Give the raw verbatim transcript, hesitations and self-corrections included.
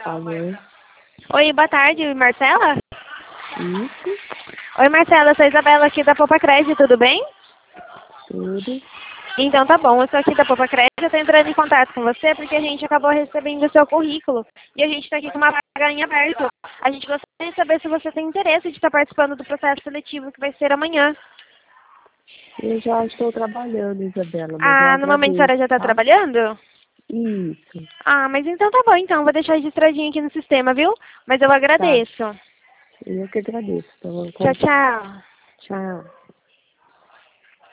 Alô? Oi, boa tarde, Marcela? Isso, Oi, Marcela, eu sou a Isabela aqui da Poupa Crédito, tudo bem? tudo. Então tá bom, eu sou aqui da Poupa Crédito, eu tô entrando em contato com você porque a gente acabou recebendo o seu currículo e a gente tá aqui com uma vaga em aberto. A gente gostaria de saber se você tem interesse de estar participando do processo seletivo que vai ser amanhã. Eu já estou trabalhando, Isabela, mas eu Ah, no momento a agradeço, senhora já tá tá? trabalhando? Isso, Ah, mas então tá bom, então, vou deixar registradinho aqui no sistema, viu? Mas eu tá. agradeço. Eu que agradeço. Então, Tchau, tchau. tchau.